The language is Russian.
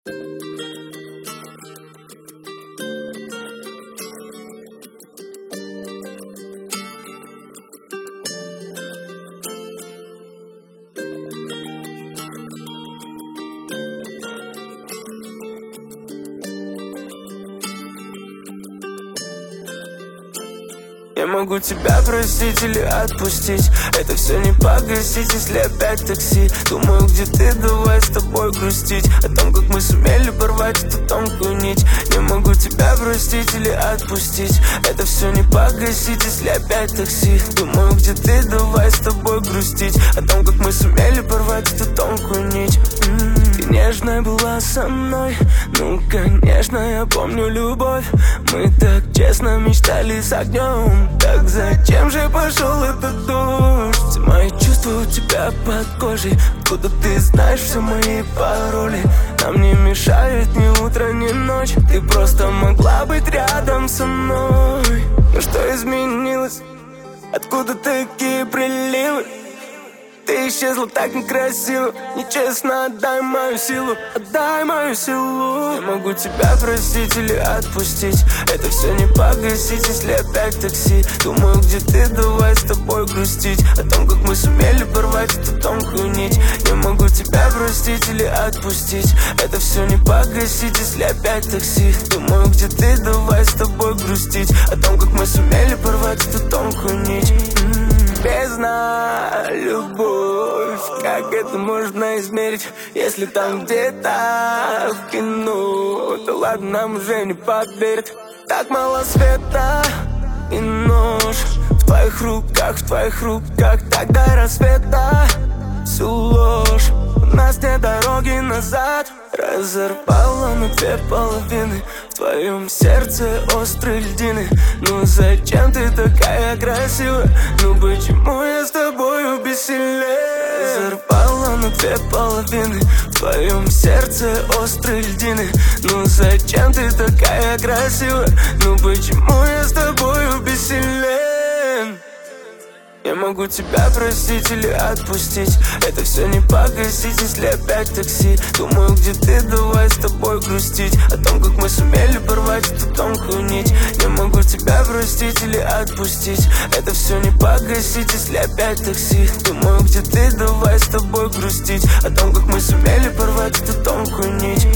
Я могу тебя простить или отпустить. Это все не погасить, если опять такси. Думаю, где ты, давай с тобой грустить о том, как мы сумели порвать эту тонкую нить. Не могу тебя простить или отпустить. Это все не погасить, если опять такси. Думаю, где ты, давай с тобой грустить о том, как мы сумели порвать эту тонкую нить. Ты нежная была со мной, ну конечно я помню любовь. Мы так честно мечтали с огнем. Так зачем же пошел этот дождь? Все мои чувства у тебя под кожей. Откуда ты знаешь все мои пароли? Нам не мешает ни утро, ни ночь. Ты просто могла быть рядом со мной. Но что изменилось? Откуда такие приливы? Ты исчезла так некрасиво. Нечестно, отдай мою силу. Отдай мою силу. Я могу тебя простить или отпустить. Это все не погасить, если опять такси. Думаю, где ты, давай с тобой грустить о том, как мы сумели порвать эту тонкую нить. Я могу тебя простить или отпустить. Это все не погасить, если опять такси. Думаю, где ты, давай с тобой грустить о том, как мы сумели порвать эту тонкую нить. Бездна, любовь, как это можно измерить? Если там где-то в кино, то ладно, нам уже не поверят. Так мало света и нож в твоих руках, так до рассвета. Всю ложь, у нас нет дороги назад. Разорвала на две половины. В твоем сердце острые льдины. Ну зачем ты такая красивая? Ну почему я с тобою бессилен? Разорвала на две половины. В твоем сердце острые льдины. Ну зачем ты такая красивая? Ну почему я с тобою бессилен? Я могу тебя простить или отпустить. Это все не погасить, если опять такси. Думаю, где ты, давай с тобой грустить о том, как мы сумели порвать эту тонкую нить. Я могу тебя простить или отпустить. Это все не погасить, если опять такси. Думаю, где ты, давай с тобой грустить о том, как мы сумели порвать эту тонкую нить.